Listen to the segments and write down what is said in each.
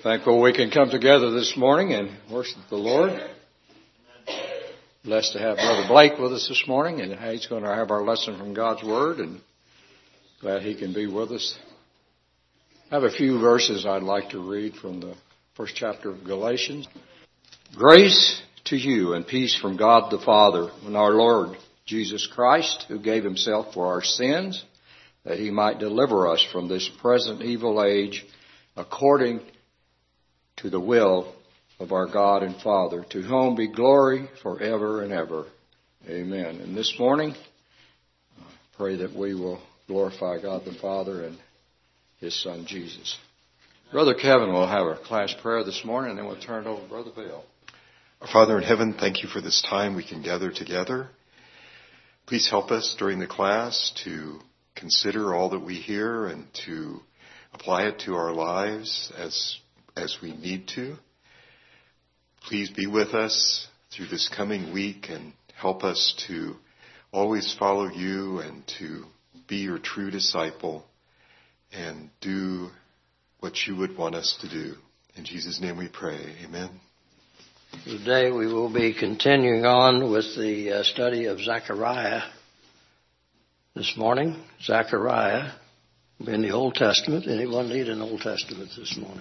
Thankful we can come together this morning and worship the Lord. Blessed to have Brother Blake with us this morning, and he's going to have our lesson from God's Word, and glad he can be with us. I have a few verses I'd like to read from the first chapter of Galatians. Grace to you and peace from God the Father and our Lord Jesus Christ, who gave himself for our sins, that he might deliver us from this present evil age, according to the will of our God and Father, to whom be glory forever and ever. Amen. And this morning, I pray that we will glorify God the Father and his Son Jesus. Brother Kevin will have our class prayer this morning, and then we'll turn it over to Brother Bill. Our Father in heaven, thank you for this time we can gather together. Please help us during the class to consider all that we hear and to apply it to our lives as we need to. Please be with us through this coming week and help us to always follow you and to be your true disciple and do what you would want us to do. In Jesus' name we pray. Amen. Today we will be continuing on with the study of Zechariah this morning. Zechariah in the Old Testament. Anyone need an Old Testament this morning?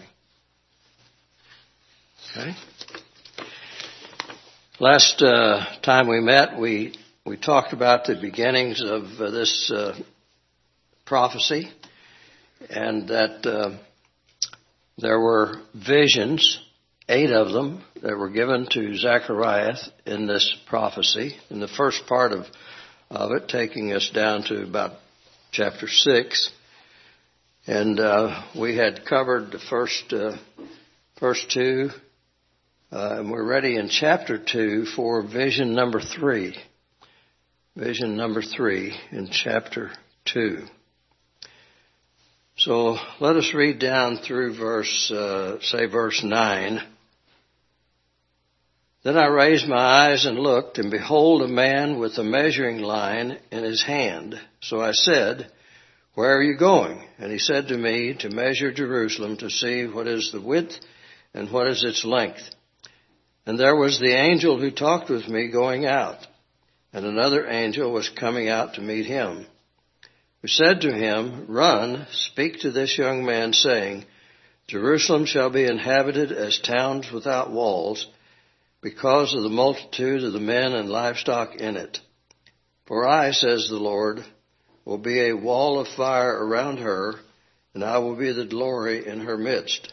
Okay. Last time we met, we talked about the beginnings of this prophecy, and that there were visions, 8 of them, that were given to Zechariah in this prophecy, in the first part of it, taking us down to about chapter 6. And we had covered the first 2, and we're ready in chapter 2 for vision number 3. Vision number 3 in chapter 2. So let us read down through verse 9. Then I raised my eyes and looked, and behold, a man with a measuring line in his hand. So I said, "Where are you going?" And he said to me, "To measure Jerusalem, to see what is the width and what is its length." And there was the angel who talked with me going out, and another angel was coming out to meet him, who said to him, "Run, speak to this young man, saying, Jerusalem shall be inhabited as towns without walls, because of the multitude of the men and livestock in it. For I, says the Lord, will be a wall of fire around her, and I will be the glory in her midst.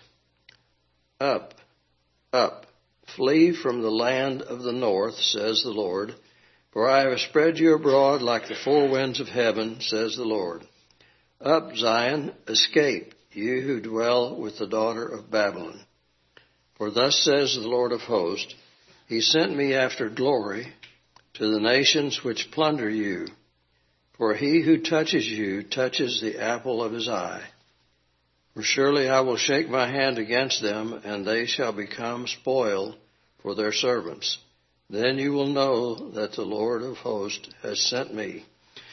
Up, up, flee from the land of the north, says the Lord, for I have spread you abroad like the 4 winds of heaven, says the Lord. Up, Zion, escape, you who dwell with the daughter of Babylon. For thus says the Lord of hosts, he sent me after glory to the nations which plunder you. For he who touches you touches the apple of his eye. For surely I will shake my hand against them, and they shall become spoil for their servants. Then you will know that the Lord of hosts has sent me."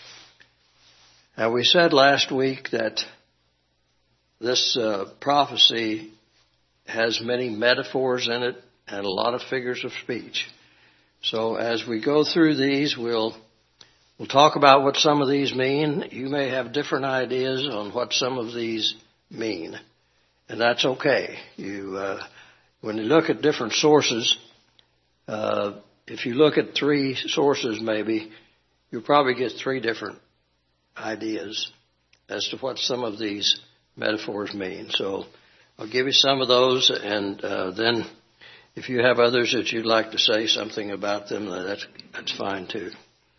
Now we said last week that this prophecy has many metaphors in it and a lot of figures of speech. So as we go through these, we'll talk about what some of these mean. You may have different ideas on what some of these mean, and that's okay. When you look at different sources, if you look at 3 sources maybe, you'll probably get 3 different ideas as to what some of these metaphors mean. So I'll give you some of those, and then if you have others that you'd like to say something about them, that's fine too.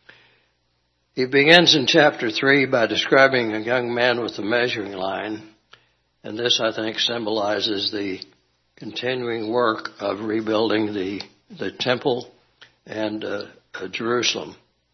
He begins in chapter 3 by describing a young man with a measuring line, and this, I think, symbolizes the continuing work of rebuilding the temple and Jerusalem.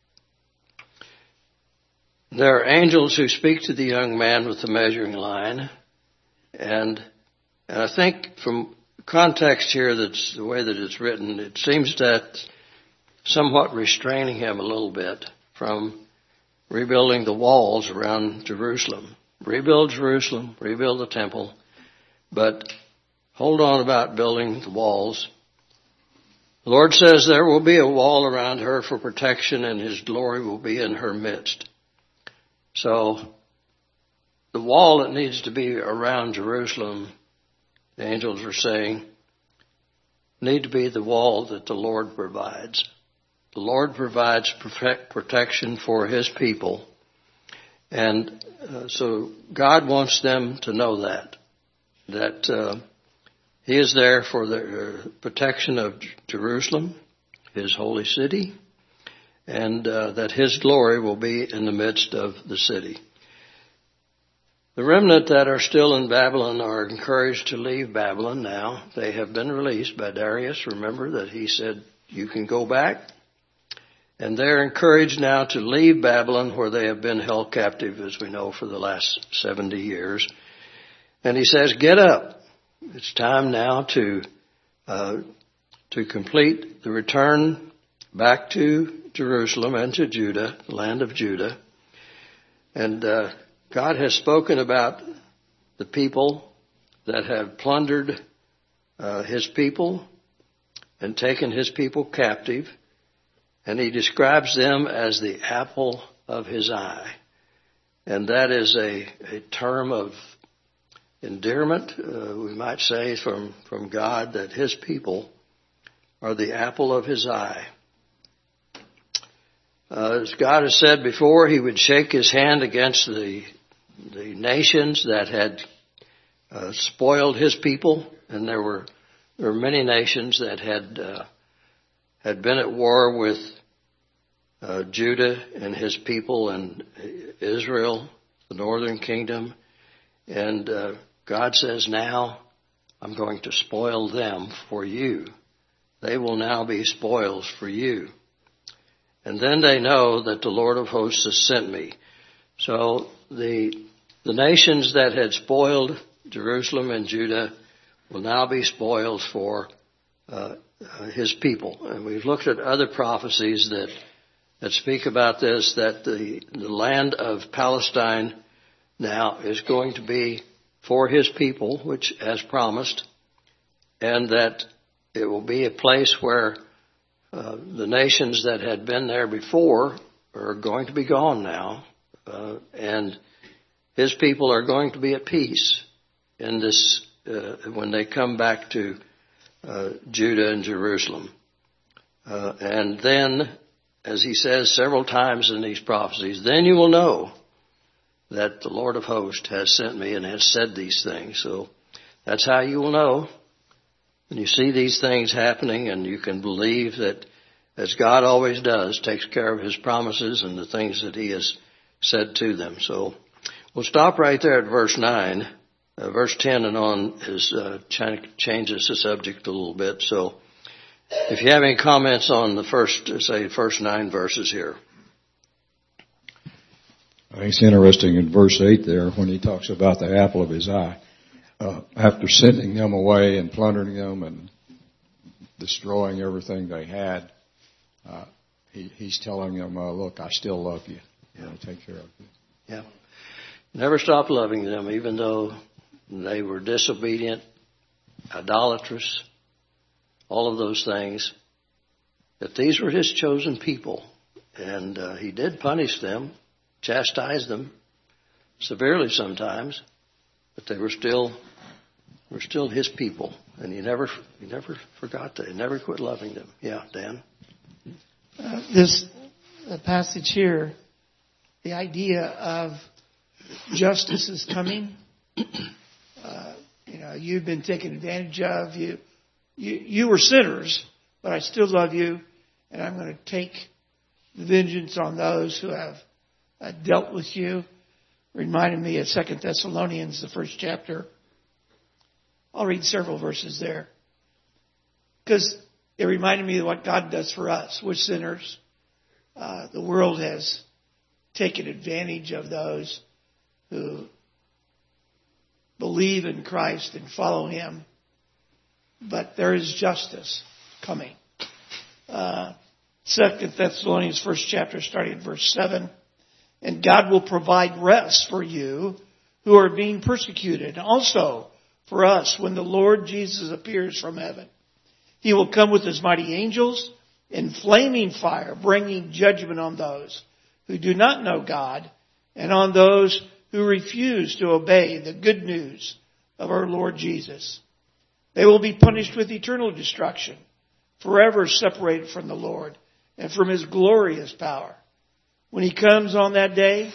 There are angels who speak to the young man with the measuring line, and I think from context here, that's the way that it's written, it seems that somewhat restraining him a little bit from rebuilding the walls around Jerusalem. Rebuild Jerusalem, rebuild the temple, but hold on about building the walls. The Lord says there will be a wall around her for protection, and His glory will be in her midst. So the wall that needs to be around Jerusalem, the angels are saying, need to be the wall that the Lord provides. The Lord provides protection for His people. And so God wants them to know that He is there for the protection of Jerusalem, His holy city, and that His glory will be in the midst of the city. The remnant that are still in Babylon are encouraged to leave Babylon now. They have been released by Darius. Remember that he said, you can go back. And they're encouraged now to leave Babylon, where they have been held captive, as we know, for the last 70 years. And he says, get up. It's time now to complete the return back to Jerusalem and to Judah, the land of Judah. And God has spoken about the people that have plundered His people and taken His people captive. And He describes them as the apple of His eye. And that is a term of endearment, we might say, from God, that His people are the apple of His eye. As God has said before, He would shake His hand against the nations that had spoiled His people. And there were many nations that had been at war with Judah and his people and Israel, the northern kingdom. And God says, now I'm going to spoil them for you. They will now be spoils for you. And then they know that the Lord of hosts has sent me. So the nations that had spoiled Jerusalem and Judah will now be spoils for His people. And we've looked at other prophecies that speak about this, that the land of Palestine now is going to be for His people, which as promised, and that it will be a place where the nations that had been there before are going to be gone now, and His people are going to be at peace in this when they come back to Judah and Jerusalem. And then, as He says several times in these prophecies, then you will know that the Lord of hosts has sent me and has said these things. So that's how you will know. When you see these things happening, and you can believe that, as God always does, takes care of His promises and the things that He has said to them. So we'll stop right there at verse 9. Verse 10 and on changes the subject a little bit. So if you have any comments on the first 9 verses here. I think it's interesting in verse 8 there when he talks about the apple of His eye. After sending them away and plundering them and destroying everything they had, he's telling them, look, I still love you. I'll take care of you. Yeah. Never stop loving them, even though they were disobedient, idolatrous, all of those things. That these were His chosen people. And He did punish them, chastise them severely sometimes, but they were still His people, and He never forgot that. He never quit loving them. Yeah, Dan. This passage here, the idea of justice is coming. You've been taken advantage of. You were sinners, but I still love you, and I'm going to take vengeance on those who have dealt with you. Reminded me of 2 Thessalonians, the first chapter. I'll read several verses there, because it reminded me of what God does for us. We're sinners. The world has taken advantage of those who believe in Christ and follow Him. But there is justice coming. 2 Thessalonians, first chapter, starting at verse 7. And God will provide rest for you who are being persecuted, and also for us when the Lord Jesus appears from heaven. He will come with his mighty angels in flaming fire, bringing judgment on those who do not know God and on those who refuse to obey the good news of our Lord Jesus. They will be punished with eternal destruction, forever separated from the Lord and from his glorious power. When he comes on that day,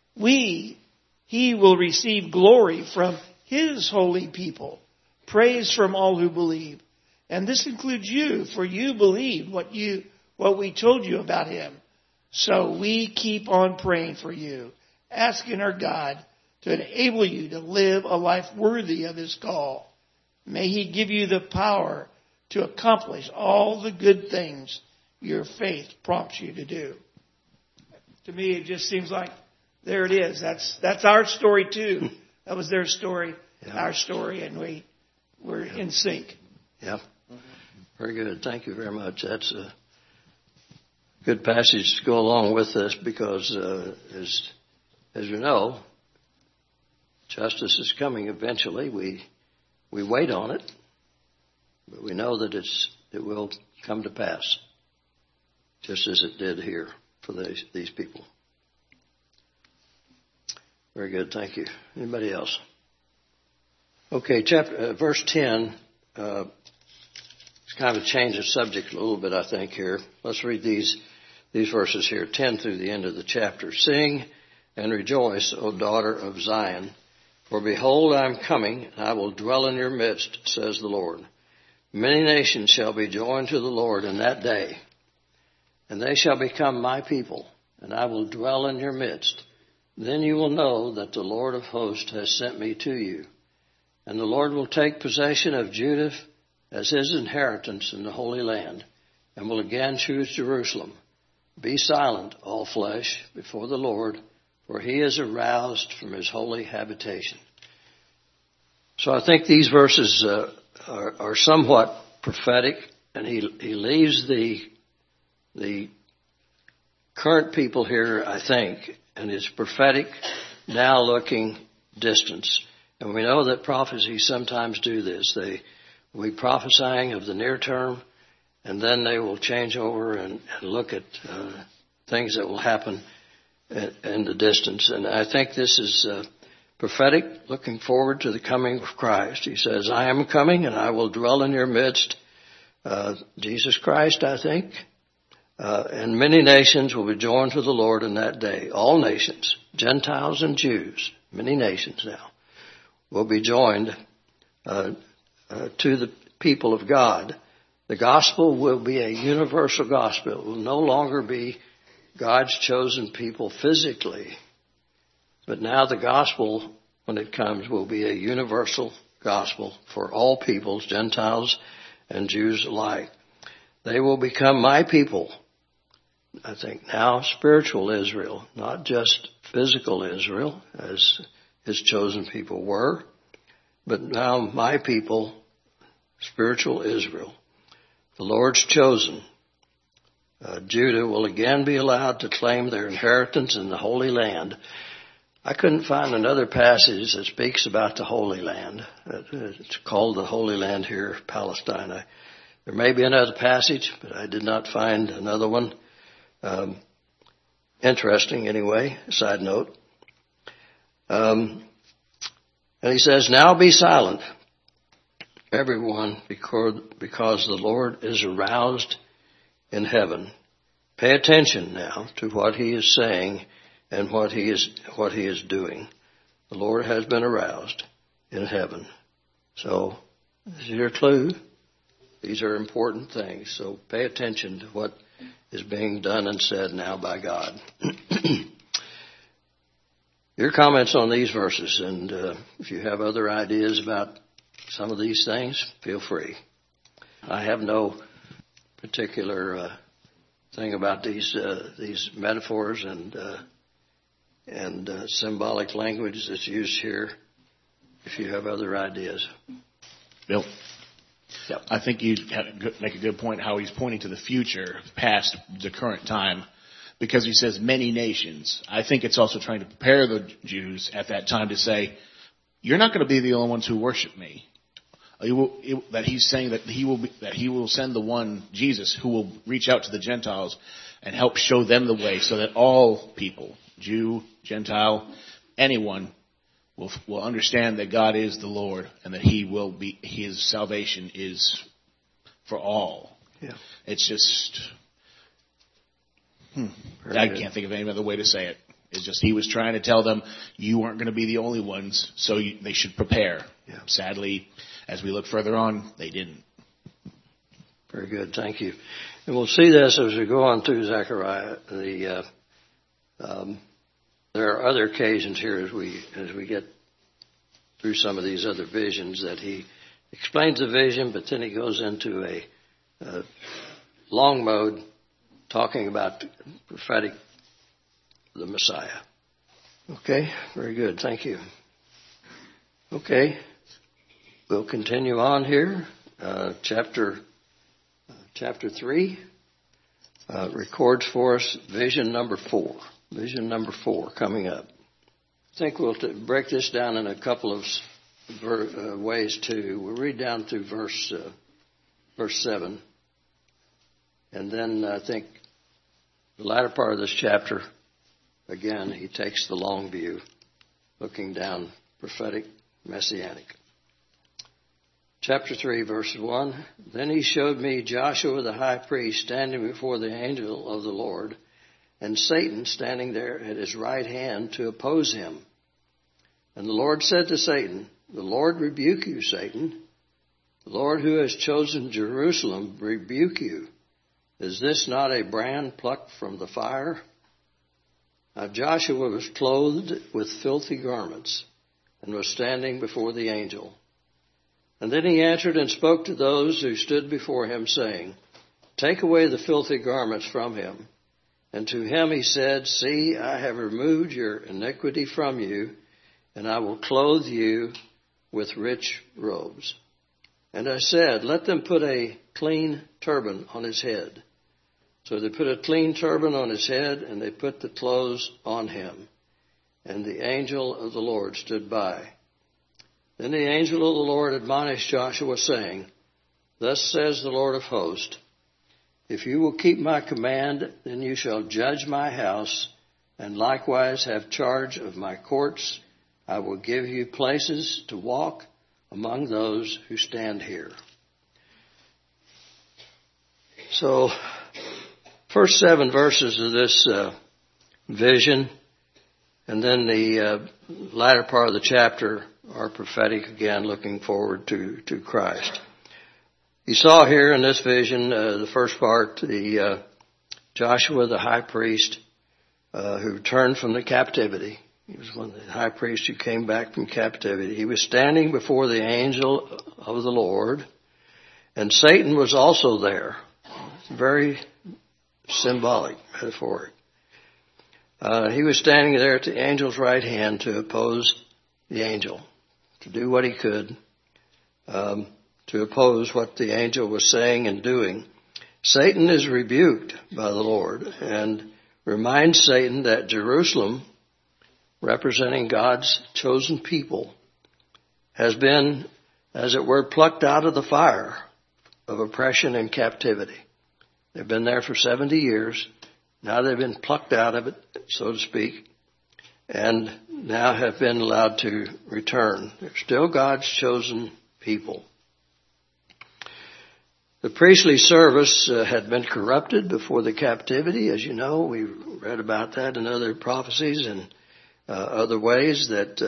he will receive glory from his holy people, praise from all who believe. And this includes you, for you believed what we told you about him. So we keep on praying for you, asking our God to enable you to live a life worthy of his call. May he give you the power to accomplish all the good things your faith prompts you to do. To me, it just seems like there it is. That's our story too. That was their story, our story, and we're in sync. Yeah. Very good. Thank you very much. That's a good passage to go along with this because, as you know, justice is coming eventually. We wait on it, but we know that it will come to pass, just as it did here for these people. Very good. Thank you. Anybody else? Okay, verse 10. It's kind of a change of subject a little bit, I think, here. Let's read these verses here, 10 through the end of the chapter. Sing and rejoice, O daughter of Zion, for behold, I am coming, and I will dwell in your midst, says the Lord. Many nations shall be joined to the Lord in that day, and they shall become my people, and I will dwell in your midst. Then you will know that the Lord of hosts has sent me to you. And the Lord will take possession of Judah as his inheritance in the Holy Land, and will again choose Jerusalem. Be silent, all flesh, before the Lord, for he is aroused from his holy habitation. So I think these verses are somewhat prophetic, and he leaves the current people here, I think, and his prophetic, now looking distance. And we know that prophecies sometimes do this. We prophesying of the near term, and then they will change over and look at things that will happen in the distance. And I think this is prophetic, looking forward to the coming of Christ. He says, I am coming, and I will dwell in your midst. Jesus Christ, I think. And many nations will be joined to the Lord in that day. All nations, Gentiles and Jews, many nations now, will be joined to the people of God. The gospel will be a universal gospel. It will no longer be God's chosen people physically, but now the gospel, when it comes, will be a universal gospel for all peoples, Gentiles and Jews alike. They will become my people. I think now spiritual Israel, not just physical Israel, as his chosen people were, but now my people, spiritual Israel. The Lord's chosen. Judah will again be allowed to claim their inheritance in the Holy Land. I couldn't find another passage that speaks about the Holy Land. It's called the Holy Land here, Palestine. There may be another passage, but I did not find another one. Interesting anyway, side note. And he says, now be silent, everyone, because the Lord is aroused in heaven. Pay attention now to what he is saying and what he is doing. The Lord has been aroused in heaven. So, this is your clue. These are important things. So pay attention to what is being done and said now by God. Your comments on these verses, and if you have other ideas about some of these things, feel free. I have no particular thing about these metaphors and symbolic language that's used here. If you have other ideas, Bill. Yep. I think you make a good point how he's pointing to the future, past the current time, because he says many nations. I think it's also trying to prepare the Jews at that time to say, you're not going to be the only ones who worship me. That he's saying that he will send the one, Jesus, who will reach out to the Gentiles and help show them the way, so that all people, Jew, Gentile, anyone, will understand that God is the Lord and that his salvation is for all. Yeah. It's just, I can't think of any other way to say it. It's just he was trying to tell them, you aren't going to be the only ones, so they should prepare. Yeah. Sadly, as we look further on, they didn't. Very good, thank you. And we'll see this as we go on through Zechariah. There are other occasions here as we get through some of these other visions that he explains the vision, but then he goes into a long mode talking about prophetic the Messiah. Okay, very good. Thank you. Okay, we'll continue on here. Chapter 3 records for us vision number 4. Vision number 4 coming up. I think we'll break this down in a couple of ways too. We'll read down through verse 7, and then I think the latter part of this chapter. Again, he takes the long view, looking down, prophetic, messianic. Chapter 3, verse 1. Then he showed me Joshua the high priest standing before the angel of the Lord, and Satan standing there at his right hand to oppose him. And the Lord said to Satan, the Lord rebuke you, Satan. The Lord who has chosen Jerusalem rebuke you. Is this not a brand plucked from the fire? Now Joshua was clothed with filthy garments and was standing before the angel. And then he answered and spoke to those who stood before him, saying, Take away the filthy garments from him. And to him he said, See, I have removed your iniquity from you, and I will clothe you with rich robes. And I said, Let them put a clean turban on his head. So they put a clean turban on his head, and they put the clothes on him. And the angel of the Lord stood by. Then the angel of the Lord admonished Joshua, saying, Thus says the Lord of hosts, If you will keep my command, then you shall judge my house, and likewise have charge of my courts. I will give you places to walk among those who stand here. So, first 7 verses of this vision, and then the latter part of the chapter are prophetic again, looking forward to Christ. You saw here in this vision, the first part, the Joshua the high priest who returned from the captivity. He was one of the high priests who came back from captivity. He was standing before the angel of the Lord, and Satan was also there. Very symbolic, metaphoric. He was standing there at the angel's right hand to oppose the angel, to do what he could to oppose what the angel was saying and doing. Satan is rebuked by the Lord and reminds Satan that Jerusalem, representing God's chosen people, has been, as it were, plucked out of the fire of oppression and captivity. They've been there for 70 years. Now they've been plucked out of it, so to speak, and now have been allowed to return. They're still God's chosen people. The priestly service had been corrupted before the captivity. As you know, we read about that in other prophecies and other ways that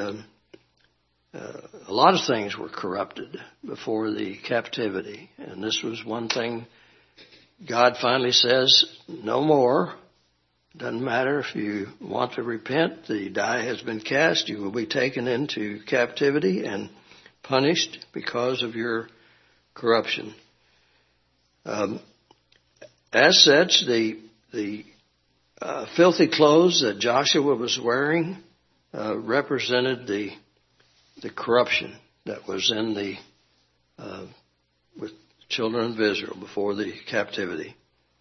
a lot of things were corrupted before the captivity. And this was one thing God finally says, no more. Doesn't matter if you want to repent. The die has been cast. You will be taken into captivity and punished because of your corruption. As such, the filthy clothes that Joshua was wearing represented the corruption that was in the with children of Israel before the captivity.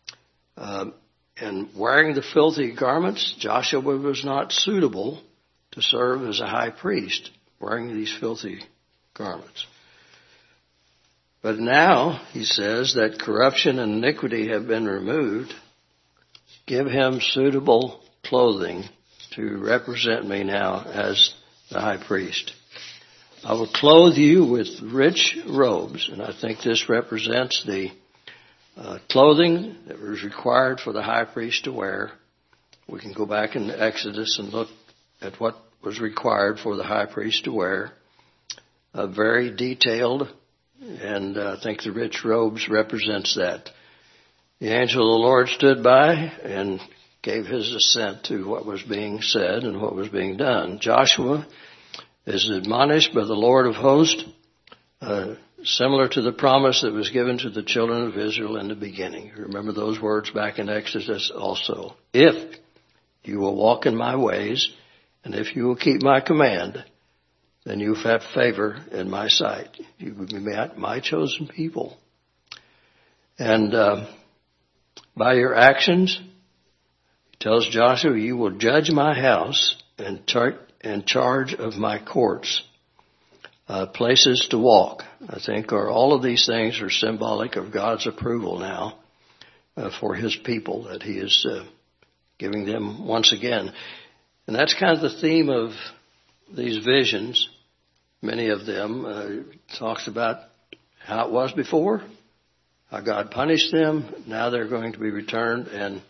And wearing the filthy garments, Joshua was not suitable to serve as a high priest wearing these filthy garments. But now, he says, that corruption and iniquity have been removed, give him suitable clothing to represent me now as the high priest. I will clothe you with rich robes, and I think this represents the clothing that was required for the high priest to wear. We can go back in Exodus and look at what was required for the high priest to wear. Very detailed, and I think the rich robes represents that. The angel of the Lord stood by and gave his assent to what was being said and what was being done. Joshua is admonished by the Lord of hosts, similar to the promise that was given to the children of Israel in the beginning. Remember those words back in Exodus also. If you will walk in my ways, and if you will keep my command, then you have favor in my sight. You will be my chosen people. And by your actions, he tells Joshua, you will judge my house and in charge of my courts. Places to walk, I think, all of these things are symbolic of God's approval now for his people, that he is giving them once again. And that's kind of the theme of these visions. Many of them talks about how it was before, how God punished them. Now they're going to be returned, and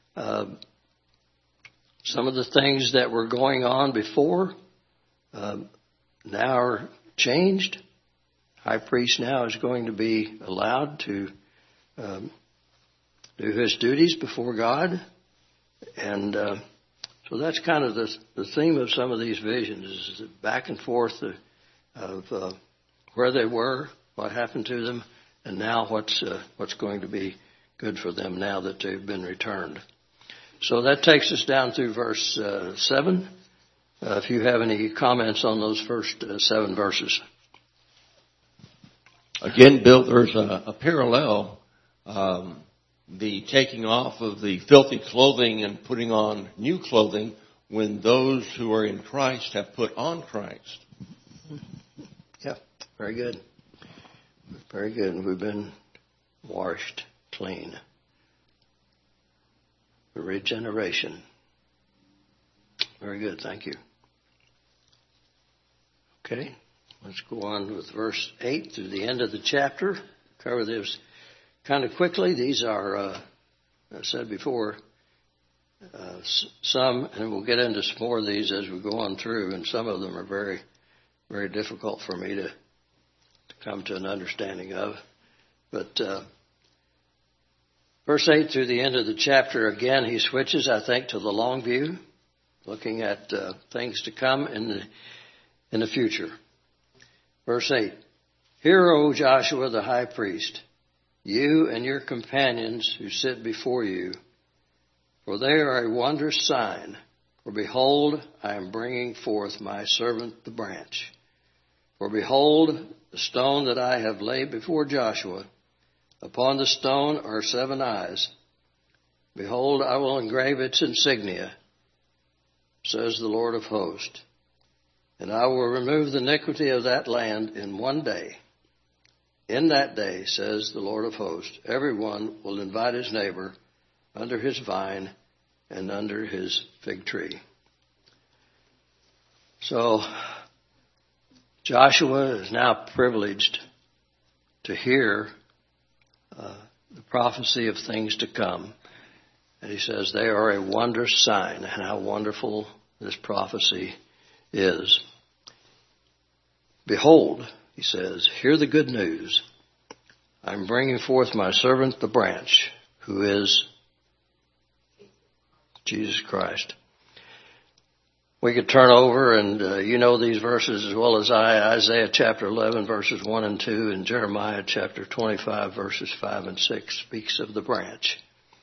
some of the things that were going on before now are changed. High priest now is going to be allowed to do his duties before God, and so that's kind of the theme of some of these visions, is the back and forth of where they were, what happened to them, and now what's going to be good for them now that they've been returned. So that takes us down through verse 7. If you have any comments on those first 7 verses. Again, Bill, there's a parallel. The taking off of the filthy clothing and putting on new clothing when those who are in Christ have put on Christ. Yeah, very good. Very good. We've been washed clean. Regeneration. Very good. Thank you. Okay. Let's go on with verse 8 through the end of the chapter. Cover this kind of quickly. These are, I said before, some, and we'll get into some more of these as we go on through, and some of them are very, very difficult for me to come to an understanding of. But verse 8 through the end of the chapter, again, he switches, I think, to the long view, looking at things to come in the future. Verse 8, Hear, O Joshua the high priest, you and your companions who sit before you, for they are a wondrous sign. For behold, I am bringing forth my servant the branch. For behold, the stone that I have laid before Joshua, upon the stone are 7 eyes. Behold, I will engrave its insignia, says the Lord of hosts. And I will remove the iniquity of that land in one day. In that day, says the Lord of hosts, everyone will invite his neighbor under his vine and under his fig tree. So, Joshua is now privileged to hear the prophecy of things to come. And he says they are a wondrous sign, and how wonderful this prophecy is. Behold, he says, hear the good news. I'm bringing forth my servant the branch, who is Jesus Christ. We could turn over, and you know these verses as well as I. Isaiah chapter 11, verses 1 and 2, and Jeremiah chapter 25, verses 5 and 6 speaks of the branch.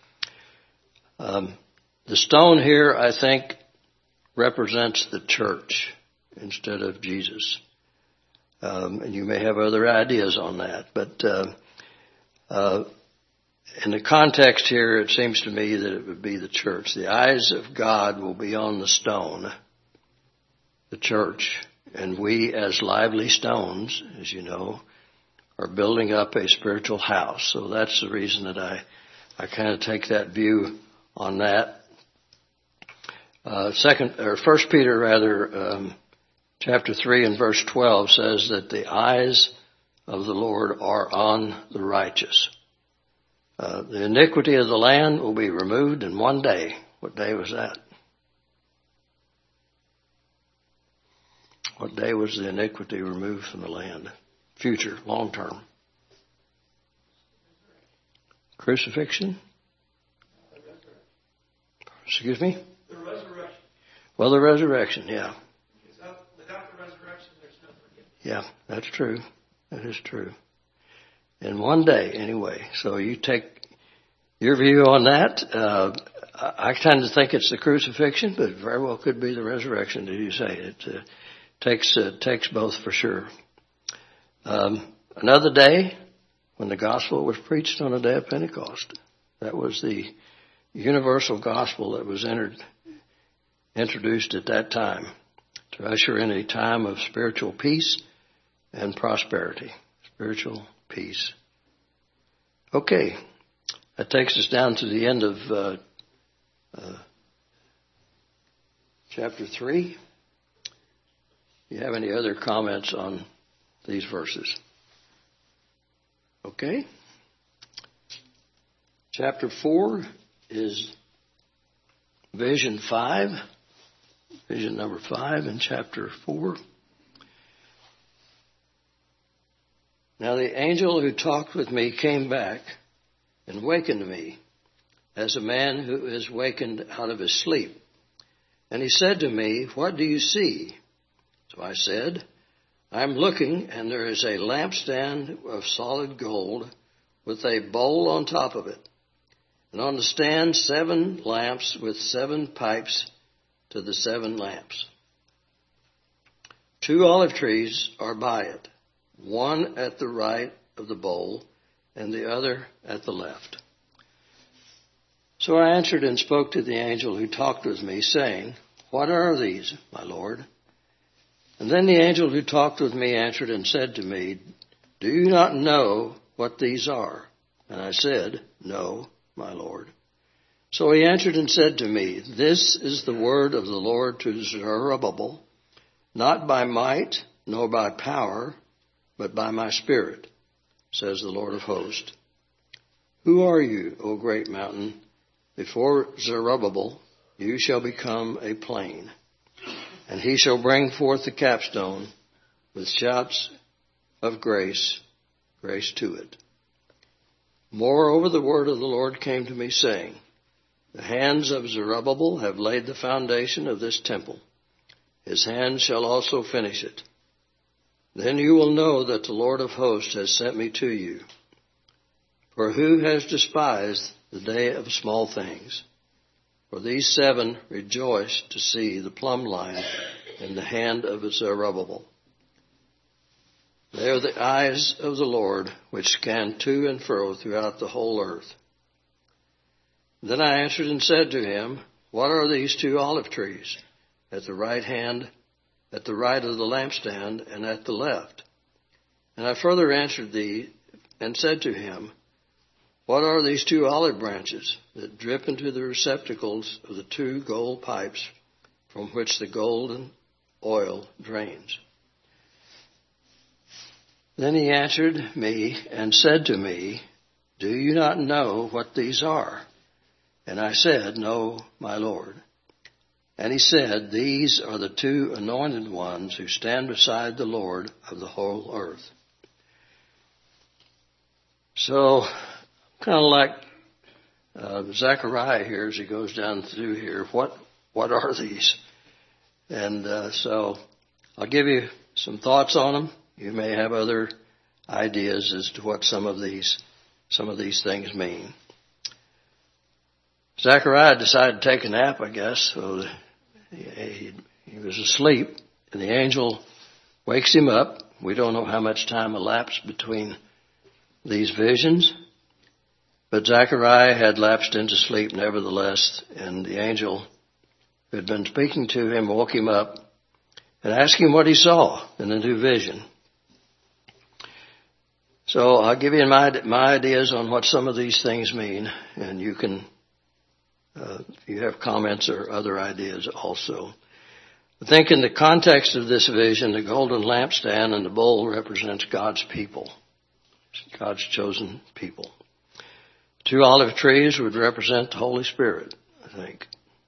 The stone here, I think, represents the church instead of Jesus. And you may have other ideas on that, but in the context here, it seems to me that it would be the church. The eyes of God will be on the stone, the church, And we, as lively stones, as you know, are building up a spiritual house. So that's the reason that I kind of take that view on that. 1 Peter chapter 3 and verse 12 says that the eyes of the Lord are on the righteous. The iniquity of the land will be removed in one day. What day was that? What day was the iniquity removed from the land? Future, long term. Crucifixion? Excuse me? The resurrection. Well, the resurrection, yeah. Without the resurrection, there's no forgiveness. Yeah, that's true. That is true. In one day, anyway. So you take your view on that. I tend to think it's the crucifixion, but it very well could be the resurrection, as you say. It takes both for sure. Another day, when the gospel was preached on the day of Pentecost. That was the universal gospel that was introduced at that time to usher in a time of spiritual peace and prosperity. Spiritual peace. Okay. That takes us down to the end of chapter 3. Do you have any other comments on these verses? Okay. Chapter 4 is vision 5. Vision number 5 in chapter 4. Now the angel who talked with me came back and wakened me as a man who is wakened out of his sleep. And he said to me, "What do you see?" So I said, "I'm looking, and there is a lampstand of solid gold with a bowl on top of it. And on the stand, 7 lamps with 7 pipes to the 7 lamps. 2 olive trees are by it, one at the right of the bowl and the other at the left." So I answered and spoke to the angel who talked with me, saying, "What are these, my Lord?" And then the angel who talked with me answered and said to me, "Do you not know what these are?" And I said, "No, my Lord." So he answered and said to me, "This is the word of the Lord to Zerubbabel, not by might nor by power, but by my Spirit, says the Lord of hosts. Who are you, O great mountain? Before Zerubbabel you shall become a plain, and he shall bring forth the capstone with shouts of grace, grace to it." Moreover, the word of the Lord came to me, saying, "The hands of Zerubbabel have laid the foundation of this temple. His hands shall also finish it. Then you will know that the Lord of hosts has sent me to you. For who has despised the day of small things? For these 7 rejoice to see the plumb line in the hand of Zerubbabel. They are the eyes of the Lord, which scan to and fro throughout the whole earth." Then I answered and said to him, "What are these 2 olive trees at the right hand, at the right of the lampstand, and at the left?" And I further answered thee and said to him, "What are these 2 olive branches that drip into the receptacles of the 2 gold pipes from which the golden oil drains?" Then he answered me and said to me, "Do you not know what these are?" And I said, "No, my Lord." And he said, "These are the 2 anointed ones who stand beside the Lord of the whole earth." So, kind of like Zechariah here as he goes down through here, what are these? And so I'll give you some thoughts on them. You may have other ideas as to what some of these things mean. Zechariah decided to take a nap, I guess. So he was asleep, and the angel wakes him up. We don't know how much time elapsed between these visions, but Zechariah had lapsed into sleep nevertheless, and the angel who had been speaking to him woke him up and asked him what he saw in the new vision. So I'll give you my ideas on what some of these things mean, and you can, if you have comments or other ideas also. I think in the context of this vision, the golden lampstand and the bowl represents God's people, God's chosen people. 2 olive trees would represent the Holy Spirit, I think.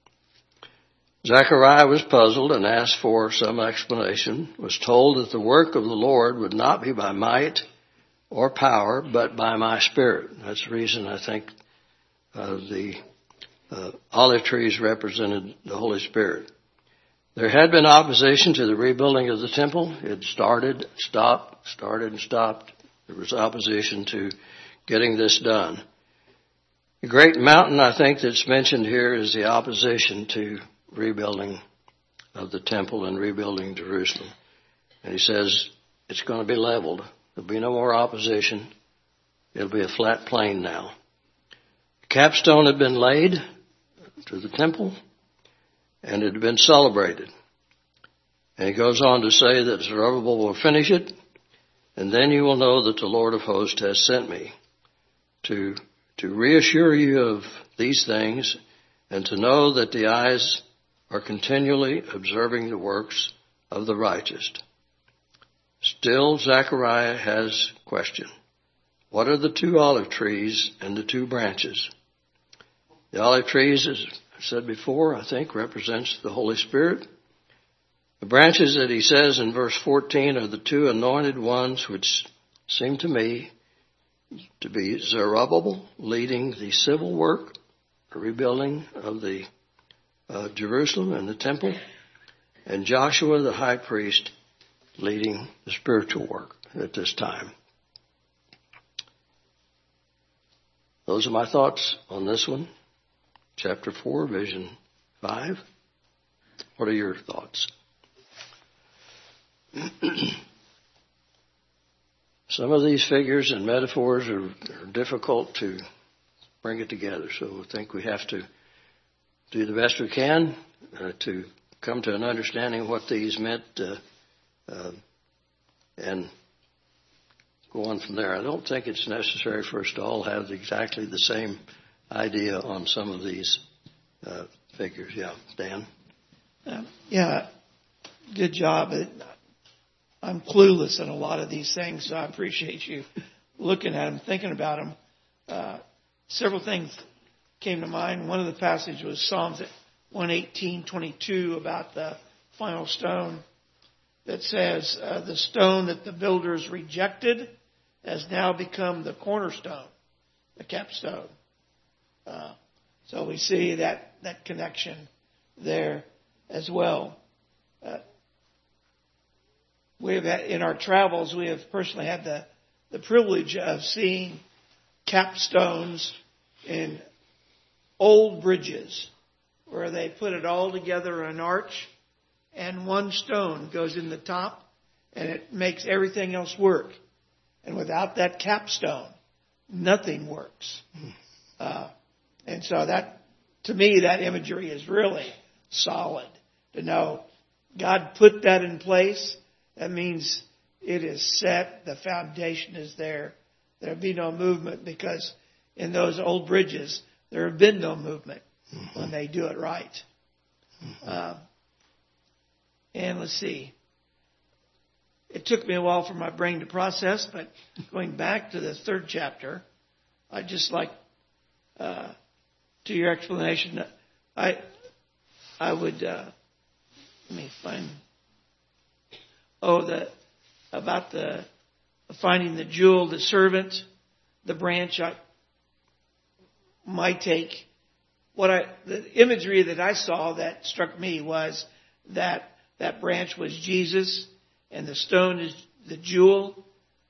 Zechariah was puzzled and asked for some explanation, was told that the work of the Lord would not be by might or power, but by my Spirit. That's the reason I think the olive trees represented the Holy Spirit. There had been opposition to the rebuilding of the temple. It started, stopped, started and stopped. There was opposition to getting this done. The great mountain, I think, that's mentioned here is the opposition to rebuilding of the temple and rebuilding Jerusalem. And he says it's going to be leveled. There'll be no more opposition. It'll be a flat plain now. The capstone had been laid to the temple, and it had been celebrated. And he goes on to say that Zerubbabel will finish it, and then you will know that the Lord of hosts has sent me to reassure you of these things and to know that the eyes are continually observing the works of the righteous. Still, Zechariah has question. What are the 2 olive trees and the 2 branches? The olive trees, as I said before, I think represents the Holy Spirit. The branches that he says in verse 14 are the 2 anointed ones, which seem to me to be Zerubbabel leading the civil work, the rebuilding of the Jerusalem and the temple, and Joshua the high priest leading the spiritual work at this time. Those are my thoughts on this one. Chapter 4, Vision 5. What are your thoughts? Some of these figures and metaphors are difficult to bring it together, so I think we have to do the best we can to come to an understanding of what these meant and go on from there. I don't think it's necessary for us to all have exactly the same idea on some of these figures. Yeah, Dan? Yeah, good job. I'm clueless in a lot of these things, so I appreciate you looking at them, thinking about them. Several things came to mind. One of the passages was Psalms 118:22 about the final stone that says, the stone that the builders rejected has now become the cornerstone, the capstone. So we see that connection there as well. We have in our travels, we have personally had the privilege of seeing capstones in old bridges where they put it all together in an arch and one stone goes in the top and it makes everything else work. And without that capstone, nothing works. And so that, to me, that imagery is really solid to know God put that in place. That means it is set. The foundation is there. There'll be no movement because in those old bridges, there have been no movement when they do it right. And let's see. It took me a while for my brain to process, but going back to the 3rd chapter, I'd just like, to your explanation, I would, let me find, about the finding the jewel, the servant, the branch. My take, the imagery that I saw that struck me was that branch was Jesus and the stone is the jewel.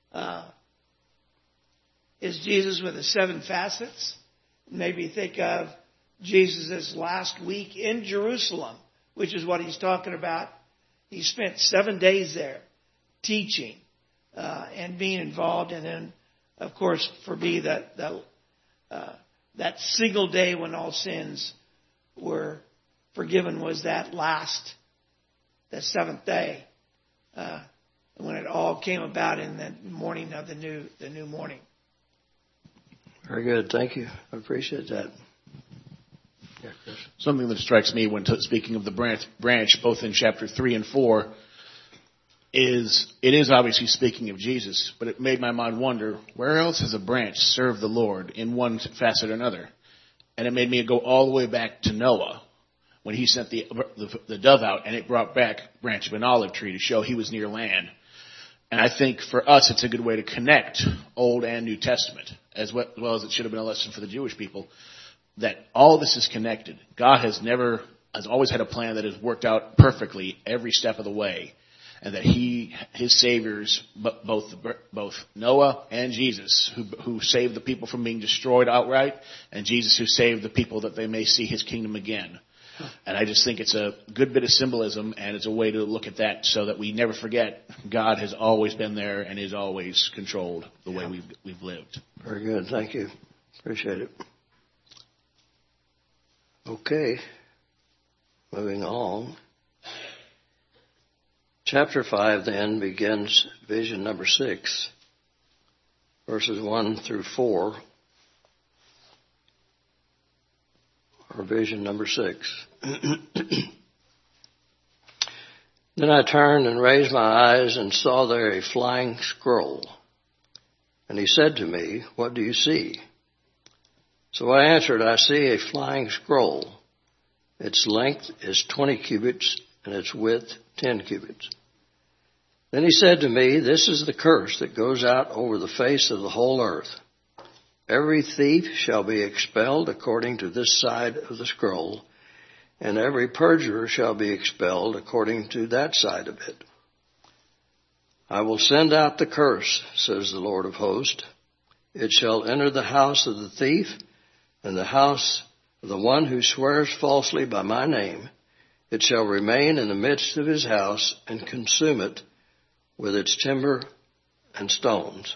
Is Jesus with the 7 facets? Maybe think of Jesus' last week in Jerusalem, which is what he's talking about. He spent 7 days there teaching and being involved. And then, of course, for me, that single day when all sins were forgiven was that last the seventh day, when it all came about in the morning of the new morning. Very good. Thank you. I appreciate that. Yeah, Chris. Something that strikes me when speaking of the branch, both in chapter 3 and 4, is it is obviously speaking of Jesus, but it made my mind wonder, where else has a branch served the Lord in one facet or another? And it made me go all the way back to Noah, when he sent the dove out, and it brought back branch of an olive tree to show he was near land. And I think for us, it's a good way to connect Old and New Testament, as well as it should have been a lesson for the Jewish people, that all this is connected. God has always had a plan that has worked out perfectly every step of the way, and that his saviors, both Noah and Jesus, who saved the people from being destroyed outright, and Jesus who saved the people that they may see his kingdom again. And I just think it's a good bit of symbolism, and it's a way to look at that so that we never forget God has always been there and is always controlled the way we've lived. Very good. Thank you. Appreciate it. Okay. Moving on. Chapter 5 then begins vision number 6, verses 1 through 4. Or vision number 6. Then I turned and raised my eyes and saw there a flying scroll. And he said to me, "What do you see?" So I answered, "I see a flying scroll. Its length is 20 cubits and its width 10 cubits. Then he said to me, "This is the curse that goes out over the face of the whole earth. Every thief shall be expelled according to this side of the scroll, and every perjurer shall be expelled according to that side of it. I will send out the curse, says the Lord of hosts. It shall enter the house of the thief and the house of the one who swears falsely by my name. It shall remain in the midst of his house and consume it with its timber and stones."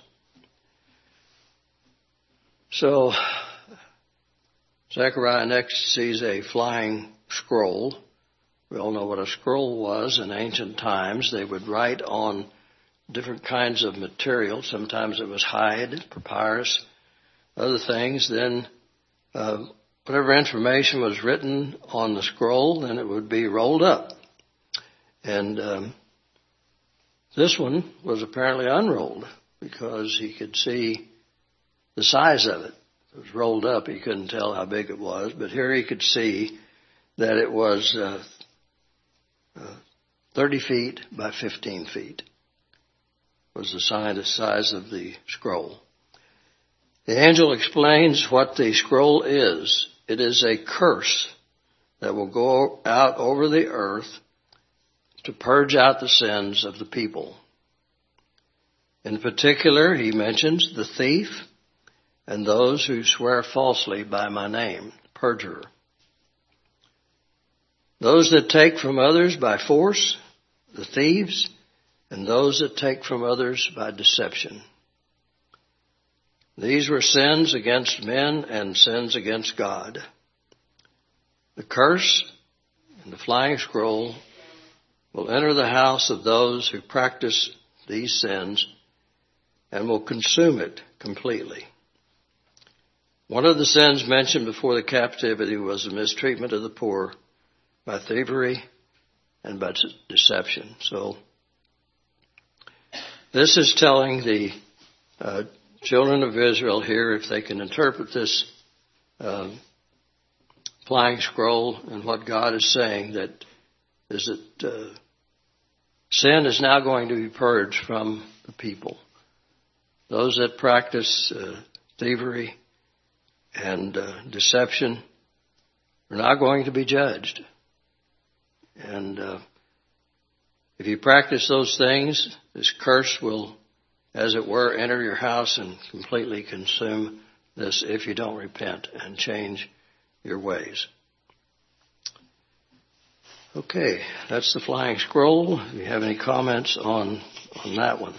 So, Zechariah next sees a flying scroll. We all know what a scroll was in ancient times. They would write on different kinds of material. Sometimes it was hide, papyrus, other things. Then whatever information was written on the scroll, then it would be rolled up. And this one was apparently unrolled because he could see the size of it. It was rolled up. He couldn't tell how big it was, but here he could see that it was 30 feet by 15 feet was the size of the scroll. The angel explains what the scroll is. It is a curse that will go out over the earth to purge out the sins of the people. In particular, he mentions the thief and those who swear falsely by my name, perjurer. Those that take from others by force, the thieves, and those that take from others by deception. These were sins against men and sins against God. The curse and the flying scroll will enter the house of those who practice these sins and will consume it completely. One of the sins mentioned before the captivity was the mistreatment of the poor by thievery and by deception. So this is telling the children of Israel here, if they can interpret this flying scroll and what God is saying, that is that sin is now going to be purged from the people. Those that practice thievery and deception are not going to be judged. And if you practice those things, this curse will, as it were, enter your house and completely consume this if you don't repent and change your ways. Okay, that's the flying scroll. Do you have any comments on that one?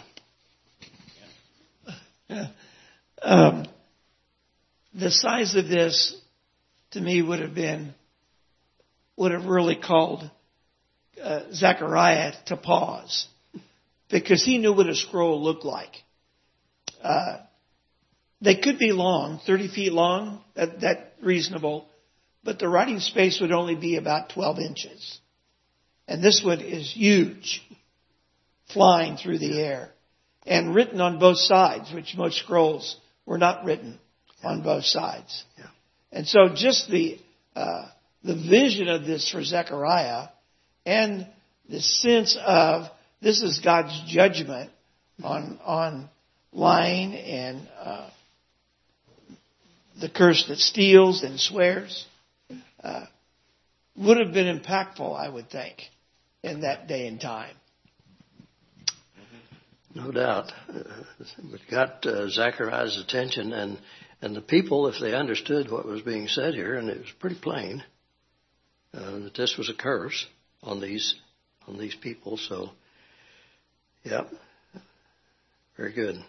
The size of this, to me, would have really called Zechariah to pause, because he knew what a scroll looked like. They could be long, 30 feet long, that's reasonable, but the writing space would only be about 12 inches. And this one is huge, flying through the air, and written on both sides, which most scrolls were not written on both sides. Yeah. And so just the vision of this for Zechariah, and the sense of this is God's judgment on lying and the curse that steals and swears, would have been impactful, I would think, in that day and time. No doubt. It got Zechariah's attention, and the people, if they understood what was being said here, and it was pretty plain, that this was a curse on these people. So, yeah, very good.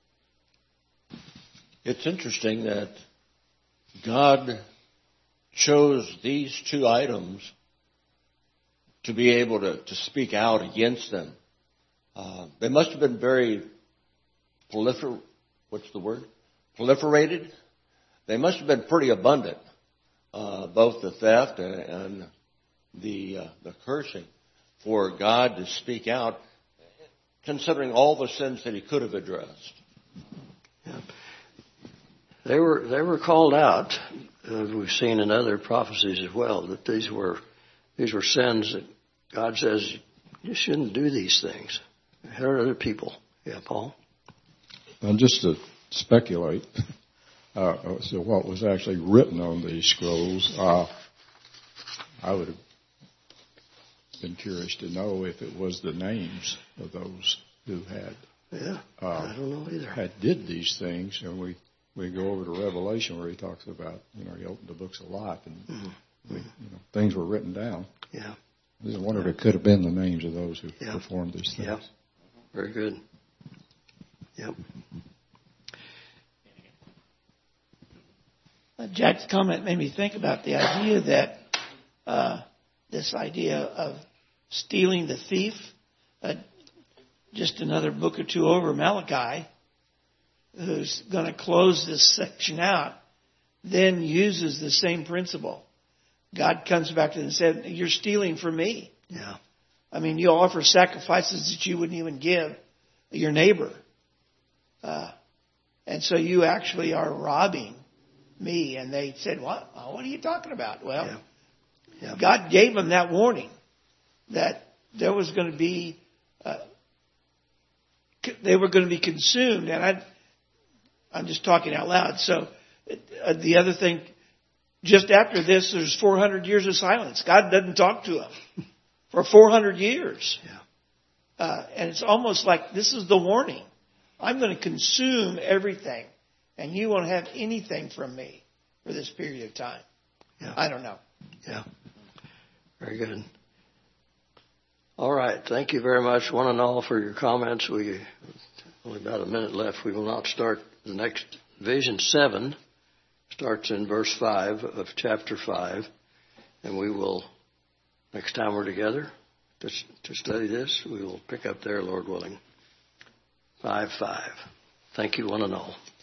It's interesting that God chose these two items to be able to speak out against them. They must have been very proliferated. They must have been pretty abundant, both the theft and the cursing, for God to speak out, considering all the sins that He could have addressed. Yeah. They were called out. We've seen in other prophecies as well that these were sins that God says you shouldn't do these things. Hurt other people. Yeah, Paul? And just to speculate, so what was actually written on these scrolls, I would have been curious to know if it was the names of those who had. Yeah, I don't know either. Had did these things, and we go over to Revelation where he talks about, he opened the books of life, and things were written down. Yeah. I wonder if it could have been the names of those who performed these things. Yeah. Very good. Yep. Jack's comment made me think about the idea that this idea of stealing the thief, just another book or two over, Malachi, who's going to close this section out, then uses the same principle. God comes back to them and said, you're stealing from me. Yeah. I mean, you offer sacrifices that you wouldn't even give your neighbor. And so you actually are robbing me. And they said, what? What are you talking about? Well, God gave them that warning that there was going to be, they were going to be consumed. And I'm just talking out loud. So the other thing, just after this, there's 400 years of silence. God doesn't talk to them for 400 years. Yeah. And it's almost like this is the warning. I'm going to consume everything, and you won't have anything from me for this period of time. Yeah. I don't know. Yeah. Very good. All right. Thank you very much, one and all, for your comments. We only about a minute left. We will not start the next Vision 7. Starts in verse 5 of chapter 5. And we will, next time we're together to study this, we will pick up there, Lord willing. 5:5. Thank you, one and all.